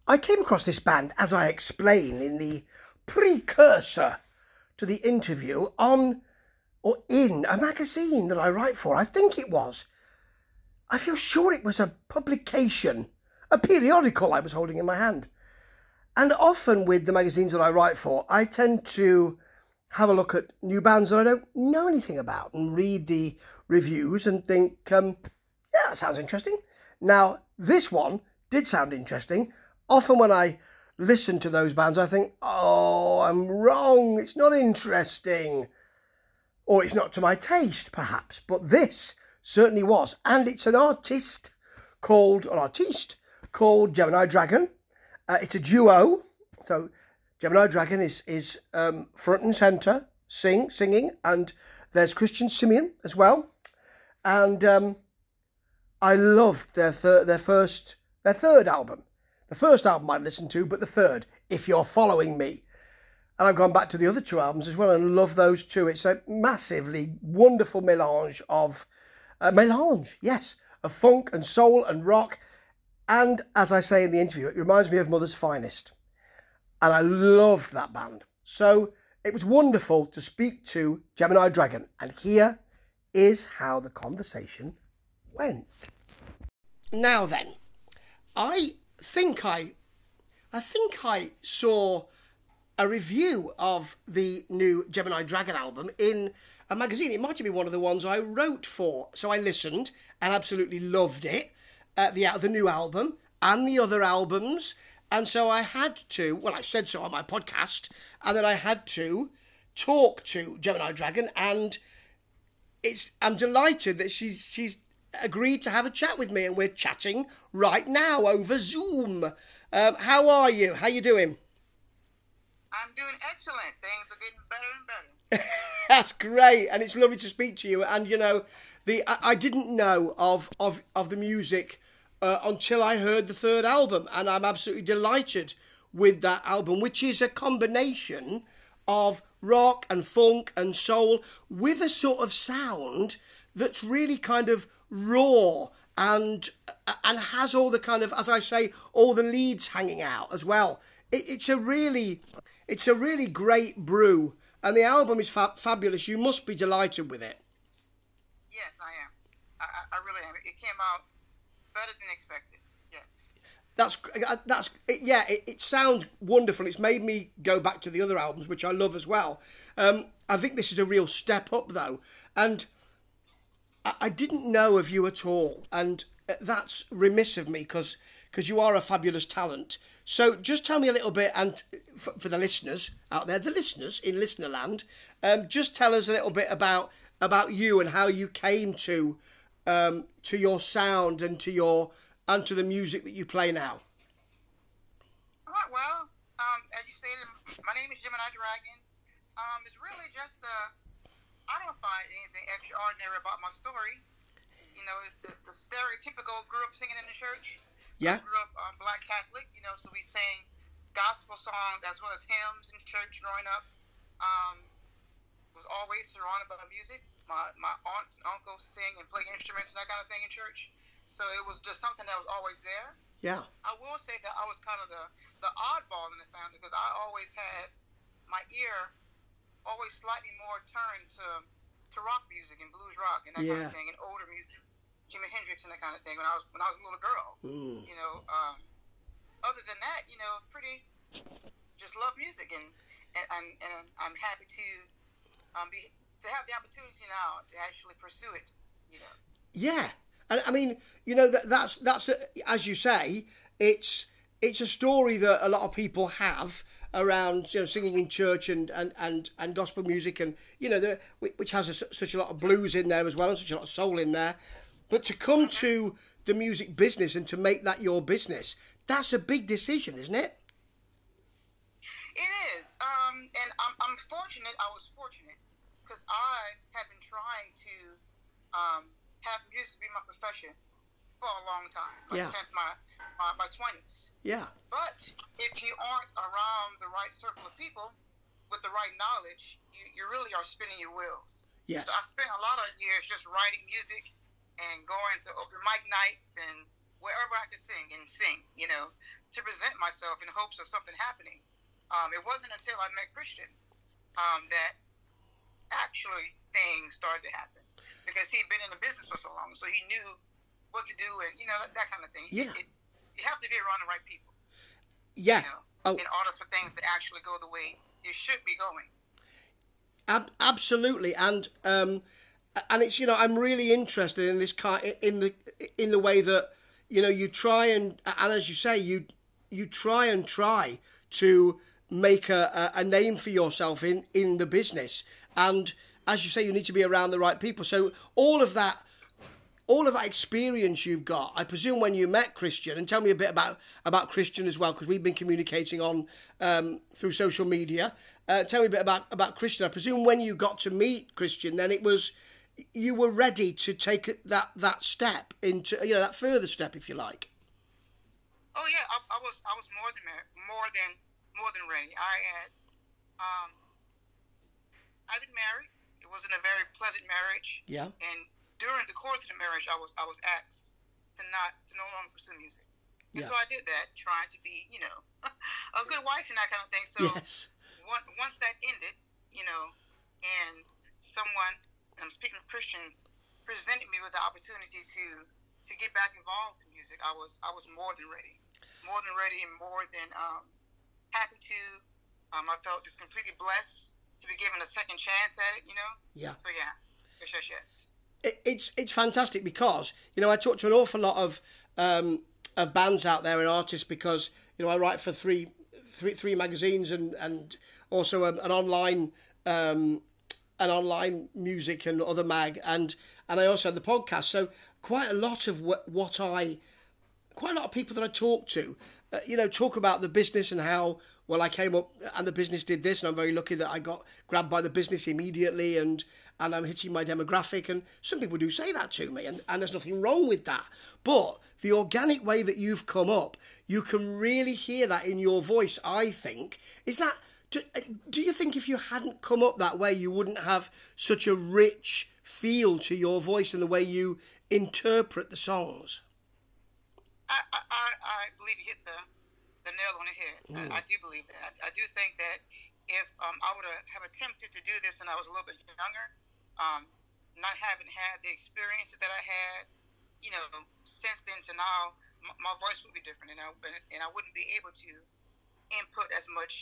I came across this band, as I explain in the precursor to the interview, on or in a magazine that I write for. I think it was. I feel sure it was a publication, a periodical I was holding in my hand. And often with the magazines that I write for, I tend to have a look at new bands that I don't know anything about and read the reviews and think, yeah, that sounds interesting. Now, this one did sound interesting. Often when I listen to those bands, I think, oh, I'm wrong. It's not interesting. Or it's not to my taste, perhaps. But this certainly was. And it's an artiste called Gemini Dragon. It's a duo. So Gemini Dragon is front and centre, singing. And there's Christian Simeon as well. And I loved their third album. The first album I listened to, but the third, If You're Following Me. And I've gone back to the other two albums as well and love those too. It's a massively wonderful melange of funk and soul and rock. And as I say in the interview, it reminds me of Mother's Finest. And I loved that band. So it was wonderful to speak to Gemini Dragon. And here is how the conversation went. Now then, I think I saw a review of the new Gemini Dragon album in a magazine. It might have been one of the ones I wrote for. So I listened and absolutely loved it, the new album and the other albums. And so I had to, well, I said so on my podcast, and then I had to talk to Gemini Dragon, and I'm delighted that she's agreed to have a chat with me, and we're chatting right now over Zoom. How are you? How you doing? I'm doing excellent. Things are getting better and better. That's great, and it's lovely to speak to you. And you know, I didn't know of the music until I heard the third album, and I'm absolutely delighted with that album, which is a combination of rock and funk and soul with a sort of sound that's really kind of raw and has all the kind of, as I say, all the leads hanging out as well. It's a really great brew, and the album is fabulous. You must be delighted with it. Yes, I am. I really am. It came out better than expected. Yes. It sounds wonderful. It's made me go back to the other albums, which I love as well. I think this is a real step up, though, and I didn't know of you at all, and that's remiss of me because you are a fabulous talent. So just tell me a little bit, and for the listeners out there, the listeners in Listenerland, just tell us a little bit about you and how you came to your sound and to the music that you play now. All right. Well, as you stated, my name is Gemini Dragon. It's really just I don't find anything extraordinary about my story. You know, it's the stereotypical grew up singing in the church. Yeah. I grew up Black Catholic, you know, so we sang gospel songs as well as hymns in church growing up. Was always surrounded by music. My aunts and uncles sing and play instruments and that kind of thing in church. So it was just something that was always there. Yeah. I will say that I was kind of the oddball in the family because I always had my ear always slightly more turned to rock music and blues rock and that kind of thing and older music. Jimi Hendrix and that kind of thing when I was a little girl. You know, other than that, you know, just love music and I'm happy to have the opportunity now to actually pursue it. You know. Yeah, and I mean, you know, that's as you say, it's a story that a lot of people have around, you know, singing in church and gospel music, and you know, which has such a lot of blues in there as well and such a lot of soul in there. But to come to the music business and to make that your business, that's a big decision, isn't it? It is. And I'm fortunate. I was fortunate because I have been trying to have music be my profession for a long time, since my 20s. Yeah. But if you aren't around the right circle of people with the right knowledge, you really are spinning your wheels. Yes. So I spent a lot of years just writing music and going to open mic nights and wherever I could sing, you know, to present myself in hopes of something happening. It wasn't until I met Christian that actually things started to happen, because he'd been in the business for so long, so he knew what to do, and that kind of thing. Yeah. You have to be around the right people. Yeah. In order for things to actually go the way it should be going. Absolutely, and it's I'm really interested in this in the way that you try and as you say you try to make a name for yourself in the business, and as you say, you need to be around the right people. So all of that experience you've got, I presume, when you met Christian, and tell me a bit about Christian as well, because we've been communicating on through social media. Tell me a bit about Christian. I presume when you got to meet Christian, then you were ready to take that step into that further step, if you like. Oh yeah, I was more than ready. I'd been married. It wasn't a very pleasant marriage. Yeah. And during the course of the marriage, I was asked to no longer pursue music. And so I did that, trying to be, a good wife and that kind of thing. So yes. Once that ended, and someone, and I'm speaking of Christian, presented me with the opportunity to get back involved in music, I was more than ready and more than happy to. I felt just completely blessed to be given a second chance at it, Yeah. So yeah, yes. It's fantastic, because I talk to an awful lot of bands out there and artists, because I write for three magazines and also an online music and other mag, and I also have the podcast. So quite a lot of people that I talk to, talk about the business and how I came up and the business did this, and I'm very lucky that I got grabbed by the business immediately, and I'm hitting my demographic. And some people do say that to me, and there's nothing wrong with that. But the organic way that you've come up, you can really hear that in your voice, I think. Do you think if you hadn't come up that way, you wouldn't have such a rich feel to your voice and the way you interpret the songs? I believe you hit the nail on the head. I do believe that. I do think that if I would have attempted to do this when I was a little bit younger, not having had the experiences that I had, since then to now, my voice would be different, and I wouldn't be able to input as much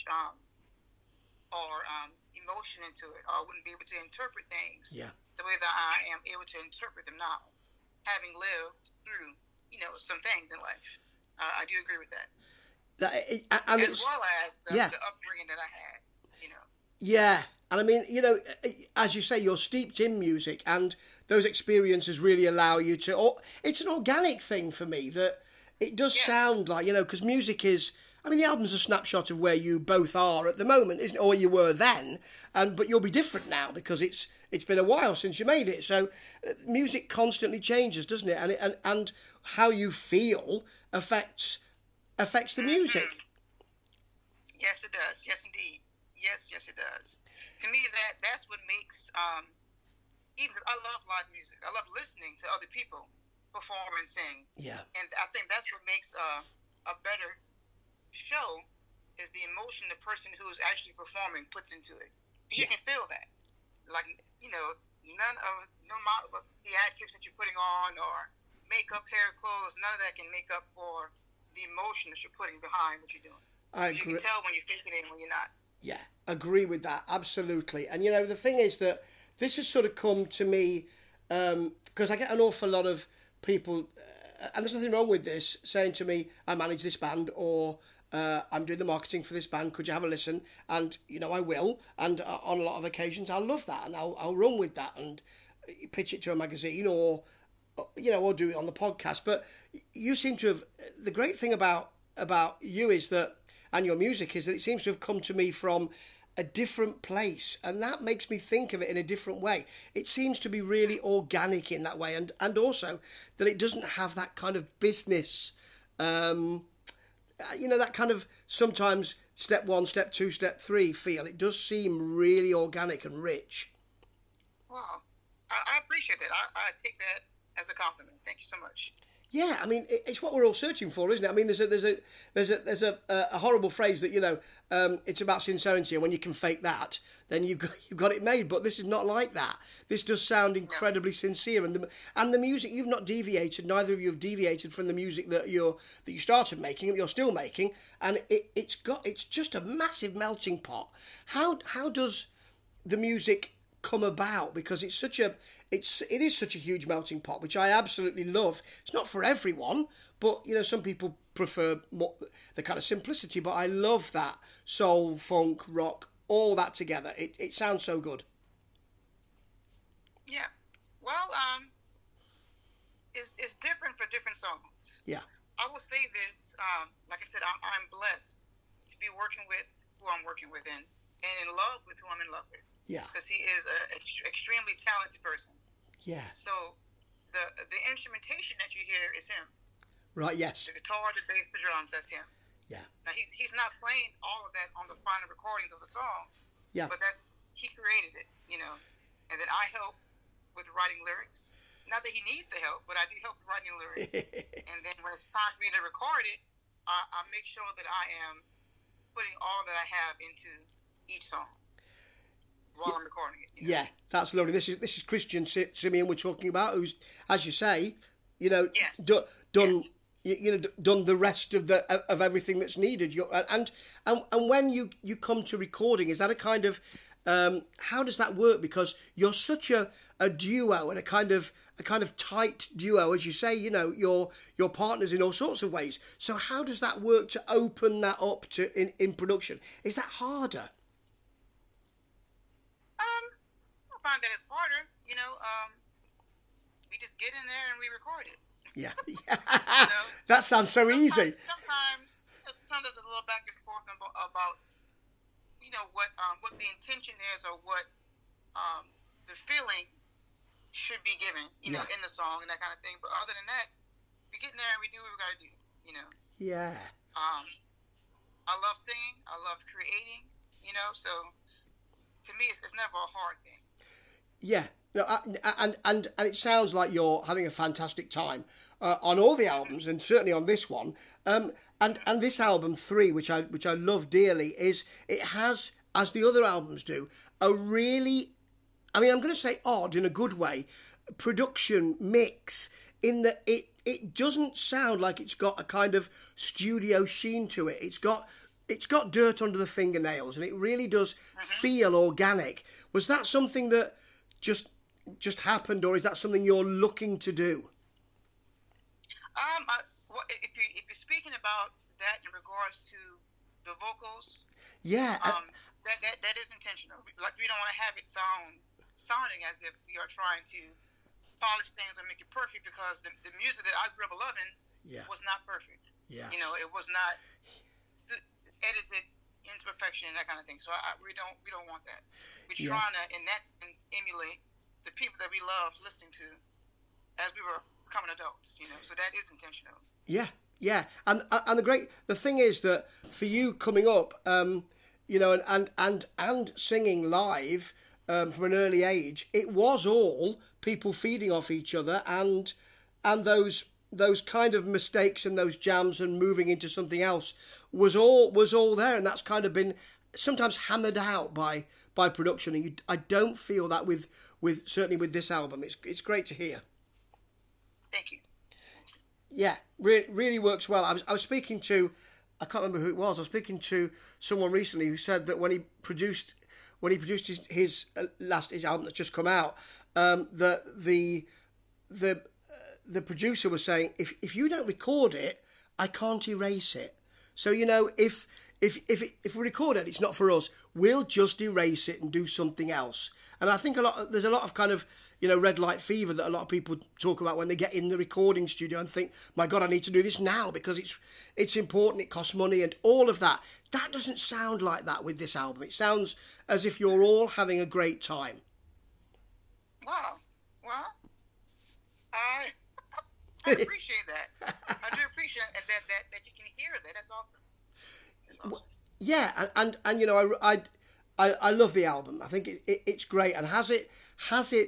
emotion into it, or I wouldn't be able to interpret things the way that I am able to interpret them now, having lived through some things in life. I do agree with that. As well as the upbringing that I had, Yeah, and I mean, as you say, you're steeped in music, and those experiences really allow you to. It's an organic thing for me that it does sound like, because music is. I mean, the album's a snapshot of where you both are at the moment, isn't it? Or you were then, but you'll be different now because it's been a while since you made it. So music constantly changes, doesn't it? And how you feel affects the music. Yes, it does. Yes, indeed. Yes, it does. To me, that's what makes even because I love live music. I love listening to other people perform and sing. Yeah. And I think that's what makes a better show, is the emotion the person who's actually performing puts into it. Because you can feel that. Like, no amount of theatrics that you're putting on, or makeup, hair, clothes, none of that can make up for the emotion that you're putting behind what you're doing. I agree. You can tell when you're faking it and when you're not. Yeah, agree with that, absolutely. And, the thing is that this has sort of come to me, because I get an awful lot of people, and there's nothing wrong with this, saying to me, I manage this band, or I'm doing the marketing for this band, could you have a listen? And, I will, and on a lot of occasions I'll love that, and I'll run with that, and pitch it to a magazine, or do it on the podcast. But you seem to have, the great thing about you is that, and your music, is that it seems to have come to me from a different place, and that makes me think of it in a different way. It seems to be really organic in that way, and also that it doesn't have that kind of business, that kind of sometimes step 1, step 2, step 3 feel. It does seem really organic and rich. Wow, I appreciate that. I take that as a compliment. Thank you so much. Yeah, I mean, it's what we're all searching for, isn't it? I mean, there's a horrible phrase that, you know, it's about sincerity, and when you can fake that, then you've got it made. But this is not like that. This does sound incredibly sincere, and the music, you've not deviated. Neither of you have deviated from the music that you started making, that you're still making, and it's just a massive melting pot. How does the music come about? Because it is such a huge melting pot, which I absolutely love. It's not for everyone, but you know, some people prefer more the kind of simplicity, but I love that soul, funk, rock, all that together. It sounds so good. Yeah. Well, it's different for different songs. Yeah. I will say this, like I said, I'm blessed to be working with who I'm working with and in love with who I'm in love with. Yeah. Because he is an extremely talented person. Yeah. So the instrumentation that you hear is him. Right, yes. The guitar, the bass, the drums, that's him. Yeah. Now, he's not playing all of that on the final recordings of the songs. Yeah. But he created it, you know. And then I help with writing lyrics. Not that he needs to help, but I do help with writing lyrics. And then when it's time for me to record it, I make sure that I am putting all that I have into each song while I'm recording it. You know? Yeah, that's lovely. This is Christian Simeon we're talking about, who's, as you say, you know, yes. done. Yes. You know, done the rest of everything that's needed. And when you come to recording, is that a kind of how does that work? Because you're such a duo and a kind of tight duo, as you say. You know, your partners in all sorts of ways. So how does that work to open that up to in production? Is that harder? I find that it's harder. You know, we just get in there and we record it. Yeah. You know? That sounds so easy. Sometimes there's a little back and forth about you know what the intention is or what the feeling should be given, you know, in the song and that kind of thing. But other than that, we get in there and we do what we got to do, you know. Yeah. I love singing. I love creating, you know. So to me, it's never a hard thing. Yeah. No, and it sounds like you're having a fantastic time on all the albums, and certainly on this one. And this album 3, which I love dearly, it has, as the other albums do, a really, I mean, I'm going to say odd in a good way, production mix in that it doesn't sound like it's got a kind of studio sheen to it. It's got dirt under the fingernails, and it really does feel organic. Was that something that just happened, or is that something you're looking to do? If you're speaking about that in regards to the vocals, yeah, that is intentional. Like, we don't want to have it sounding as if we are trying to polish things or make it perfect, because the music that I grew up loving was not perfect. Yes. You know, it was not edited into perfection and that kind of thing. So we don't want that. We're trying to, in that sense, emulate the people that we loved listening to as we were becoming adults, you know. So that is intentional. Yeah. And the thing is that for you coming up, you know, and singing live from an early age, it was all people feeding off each other, and those kind of mistakes and those jams and moving into something else was all there, and that's kind of been sometimes hammered out by production. And I don't feel that with certainly with this album. It's great to hear. Thank you. Yeah, really works well. I was speaking to, I can't remember who it was. I was speaking to someone recently who said that when he produced his album that's just come out, that the producer was saying, if you don't record it, I can't erase it. So, you know, if we record it, it's not for us. We'll just erase it and do something else. And I think there's a lot of kind of, you know, red light fever that a lot of people talk about when they get in the recording studio and think, my God, I need to do this now because it's important, it costs money and all of that. That doesn't sound like that with this album. It sounds as if you're all having a great time. Wow. Well, I appreciate that. I do appreciate that you can hear that. That's awesome. Well, yeah, and you know, I love the album. I think it's great. And has it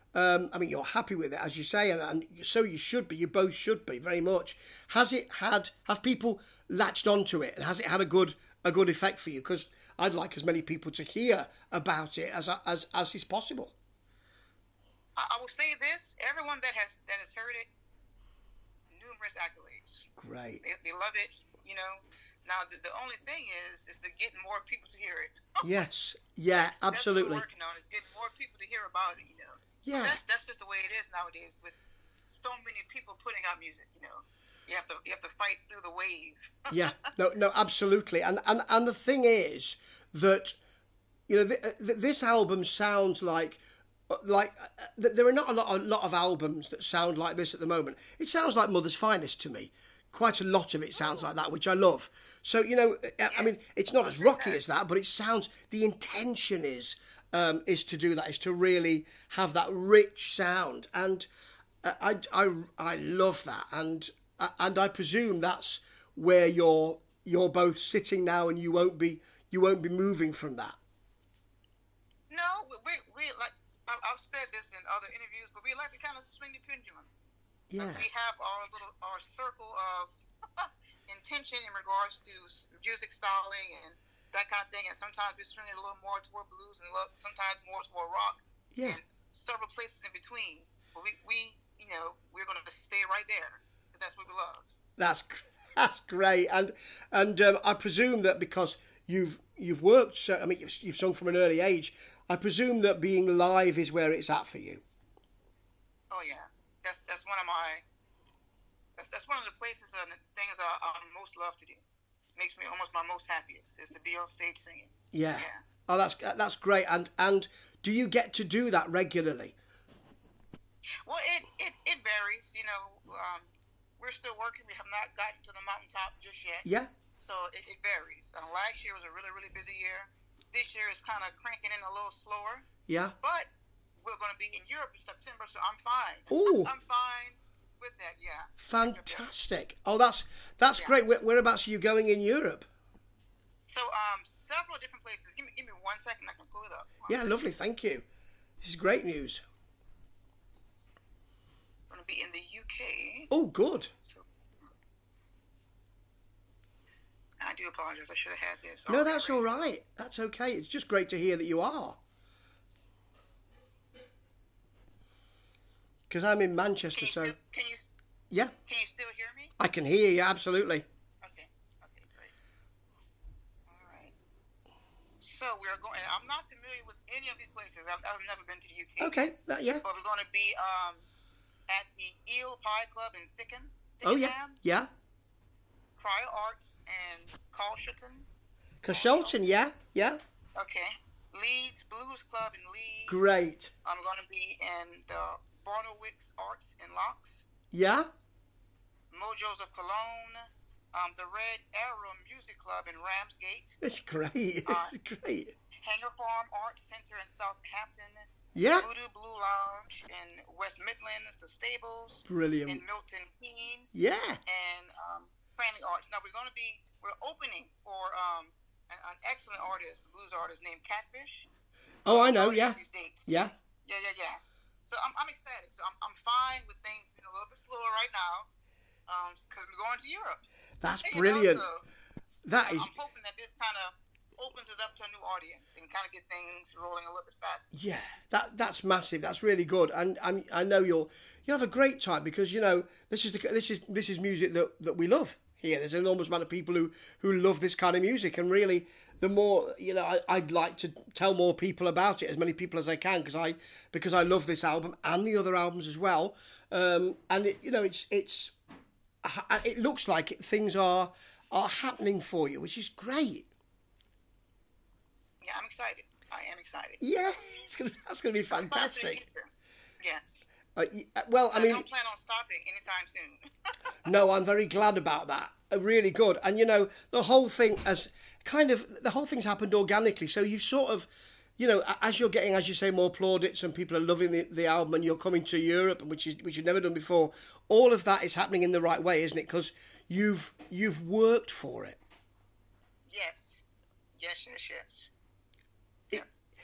I mean, you're happy with it, as you say, and so you should be. You both should be, very much. Have people latched onto it, and has it had a good effect for you? Because I'd like as many people to hear about it as is possible. I will say this: everyone that has heard it, numerous accolades. Great. They love it. You know. Now the only thing is to get more people to hear it. Yes. Yeah. Absolutely. That's what we're working on, is getting more people to hear about it. You know. Yeah. That's just the way it is nowadays, with so many people putting out music. You know. You have to fight through the wave. Yeah, no, absolutely, and the thing is that, you know, this album sounds like there are not a lot of albums that sound like this at the moment. It sounds like Mother's Finest to me. Quite a lot of it sounds like that, which I love. So, you know, I mean, it's not as rocky as that, but it sounds. The intention is to do that, is to really have that rich sound, and I love that, and I presume that's where you're both sitting now, and you won't be moving from that. No, we like, I've said this in other interviews, but we like to kind of swing the pendulum. Yeah. We have our circle of intention in regards to music styling and that kind of thing, and sometimes we swing it a little more toward blues, and sometimes more toward rock. Yeah. And several places in between. But we we're going to stay right there. That's what we love. That's great, and I presume that because you've worked, I mean, you've sung from an early age. I presume that being live is where it's at for you. Oh yeah, that's one of my that's one of the places and the things I most love to do. Makes me almost my most happiest is to be on stage singing. Yeah. Oh, that's great. And do you get to do that regularly? Well, it varies. You know. We're still working. We have not gotten to the mountaintop just yet. Yeah. So it varies. Last year was a really, really busy year. This year is kind of cranking in a little slower. Yeah. But we're going to be in Europe in September, so I'm fine. Ooh. I'm fine with that, yeah. Fantastic. Oh, that's great. Whereabouts are you going in Europe? So, several different places. Give me 1 second, I can pull it up. Yeah, lovely. Thank you. This is great news. Going to be in the UK. Oh, good. So, I do apologize. I should have had this. No, that's all right. That's okay. It's just great to hear that you are. Because I'm in Manchester, can you? Yeah. Can you still hear me? I can hear you, absolutely. Okay, great. All right. So we're going. I'm not familiar with any of these places. I've never been to the UK. Okay, yeah. But we're going to be at the Eel Pie Club in Thickenham. Oh yeah. Cryo Arts and Carshalton. Carshalton, yeah. Okay. Leeds Blues Club in Leeds. Great. I'm going to be in the Barnowicks Arts in Locks. Yeah. Mojos of Cologne. The Red Arrow Music Club in Ramsgate. It's great. It's great. Hanger Farm Arts Center in Southampton. Yeah. Voodoo Blue Lounge in West Midlands, the Stables. Brilliant. In Milton Keynes. Yeah. And Cranley Arts. Now we're opening for an excellent artist, blues artist named Catfish. Oh, I know. Yeah. These dates. Yeah. Yeah. So I'm ecstatic. So I'm fine with things being a little bit slower right now, because we're going to Europe. That's brilliant. I'm hoping that this kind of opens us up to a new audience and kind of get things rolling a little bit faster. Yeah, that's massive. That's really good, and I know you'll have a great time, because you know this is music that we love here. There's an enormous amount of people who love this kind of music, and really, the more, you know, I'd like to tell more people about it, as many people as I can, because I love this album and the other albums as well. And it looks like things are happening for you, which is great. Yeah, I'm excited. I am excited. Yeah, that's gonna be fantastic. Yes. Well, I mean, I don't plan on stopping anytime soon. No, I'm very glad about that. Really good. And you know, the whole thing's happened organically. So you've sort of, you know, as you're getting, as you say, more plaudits and people are loving the album, and you're coming to Europe, which you've never done before. All of that is happening in the right way, isn't it? Because you've worked for it. Yes.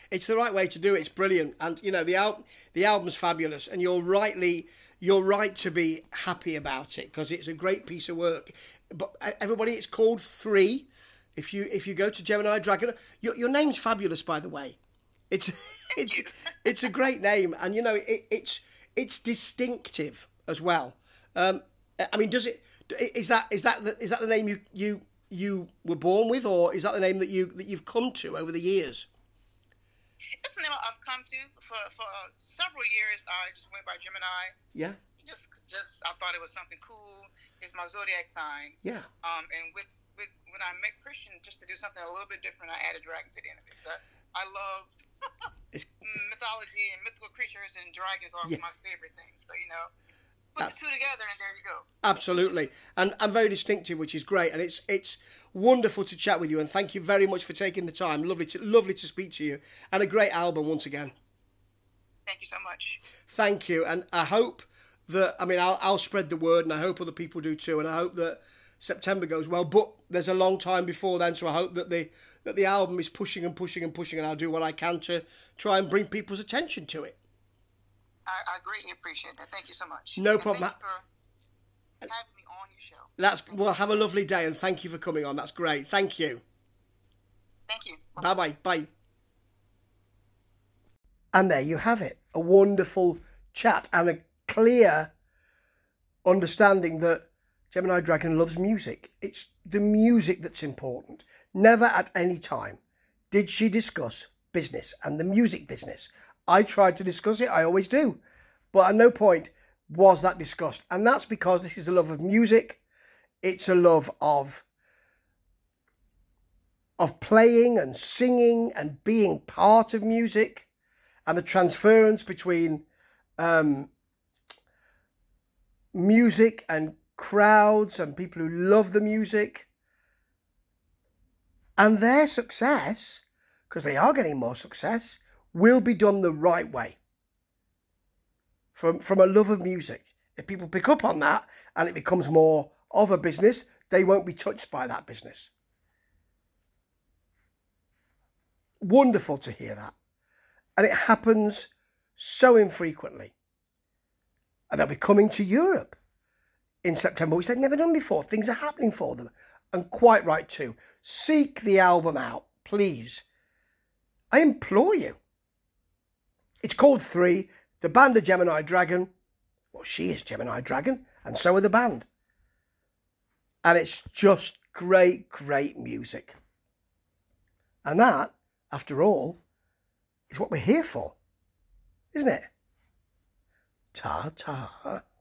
It's the right way to do it. It's brilliant. And, you know, the album's fabulous. And you're right to be happy about it because it's a great piece of work. But everybody, it's called 3. If you go to Gemini Dragon, your name's fabulous, by the way. It's a great name, and you know it's distinctive as well. I mean, is that the name you were born with, or is that the name that you've come to over the years? It's the name I've come to for several years. I just went by Gemini. Yeah. Just I thought it was something cool. It's my zodiac sign. Yeah. And with when I met Christian, just to do something a little bit different, I added dragon to the end of it. So I love mythology and mythical creatures, and dragons are my favorite things. So, you know, put the two together and there you go. Absolutely. And very distinctive, which is great. And it's wonderful to chat with you. And thank you very much for taking the time. Lovely to speak to you. And a great album once again. Thank you so much. Thank you. And I hope that, I mean, I'll spread the word, and I hope other people do too. And I hope that September goes well, but there's a long time before then, so I hope that the album is pushing and pushing and pushing, and I'll do what I can to try and bring people's attention to it. I greatly appreciate that. Thank you so much. No problem. Thank you for having me on your show. Well, have a lovely day, and thank you for coming on. That's great. Thank you. Thank you. Bye-bye. Bye. And there you have it. A wonderful chat and a clear understanding that Gemini Dragon loves music. It's the music that's important. Never at any time did she discuss business and the music business. I tried to discuss it, I always do. But at no point was that discussed. And that's because this is a love of music. It's a love of playing and singing and being part of music, and the transference between music and crowds and people who love the music, and their success, because they are getting more success, will be done the right way from a love of music. If people pick up on that and it becomes more of a business, they won't be touched by that business. Wonderful to hear that. And it happens so infrequently. And they'll be coming to Europe in September, which they've never done before. Things are happening for them, and quite right too. Seek the album out, please. I implore you. It's called 3, the band of Gemini Dragon. Well, she is Gemini Dragon, and so are the band. And it's just great, great music. And that, after all, is what we're here for, isn't it? Ta-ta.